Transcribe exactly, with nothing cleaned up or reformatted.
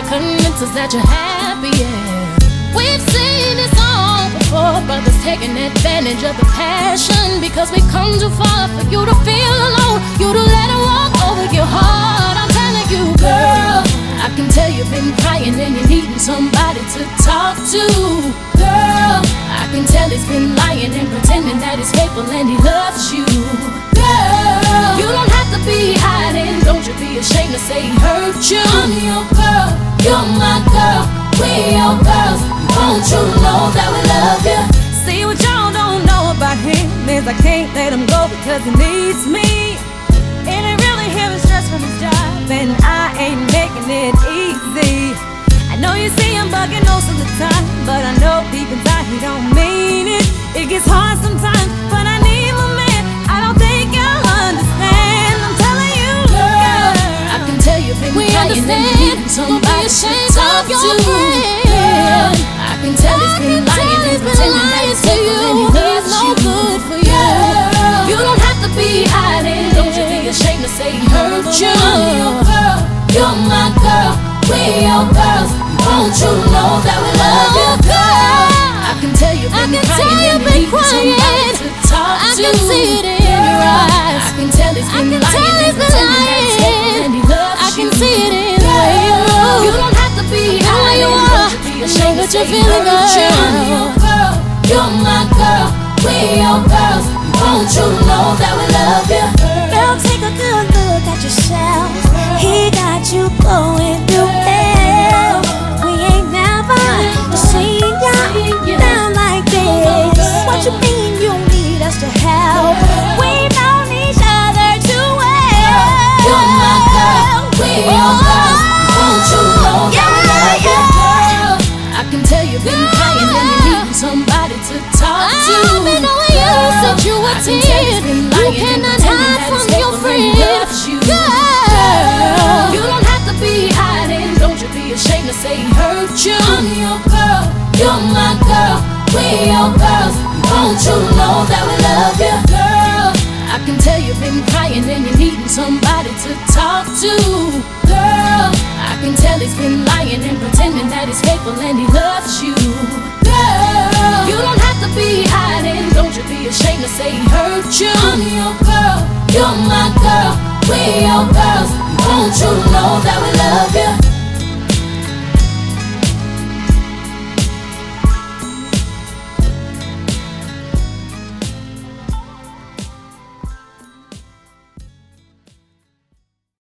convince us that you're happy, yeah. We've seen this all before, brothers taking advantage of the passion, because we come too far for you to feel alone, you to let it walk over your heart. I'm telling you, girl, I can tell you've been crying and you're needing somebody to talk to. Girl, I can tell he's been lying and pretending that he's faithful and he loves you. Girl, you don't have to be hiding, don't you be ashamed to say he hurt you. I'm your girl, you're my girl, we your girls. Won't you know that we love you? See, what y'all don't know about him is I can't let him go because he needs me. And it really heavy stress from his job, and I ain't making it easy. I know you see him bugging most of the time, but I know deep inside he don't mean it. It gets hard sometimes, but I need my man. I don't think you'll understand. I'm telling you, girl, I can tell you've been we crying and you need somebody to talk to. Girl, I can tell he's been lying and pretending that he's faithful and he loves you. Good for you. Girl, you don't have to be hiding, don't you be ashamed to say he hurt you. I'm your girl, you're my girl, we your girls. Won't you know that we love you, girl? I can tell you've been crying and you need somebody to talk to. I can see it in your eyes. I can tell he's been lying and pretending that he's faithful and he loves you. I can see it in the way you move. You don't have to be hiding, don't you be ashamed to say he hurt you. I'm your girl, you're my girl, we your girls. Won't you know that we love you? Girl, take a good look at yourself. He got you going through hell. We ain't never seen you down like this. What you mean you need us to help? We found each other too well. You're my girl, we your girls. Won't you know that we love you, girl? I can tell you've been crying and you need somebody to talk to. I've been knowing you since you were ten. You cannot hide from your friend. Girl, you don't have to be hiding, don't you be ashamed to say he hurt you. I'm your girl, you're my girl, we your girls. Won't you know that we love you, girl? I can tell you've been crying and you're needing somebody to talk to. Girl, I can tell he's been lying and pretending that he's faithful and he loves you. Girl, you don't have to be hiding, don't you be ashamed to say he hurt you. I'm your girl, you're my girl, we your girls. Won't you know that we love you?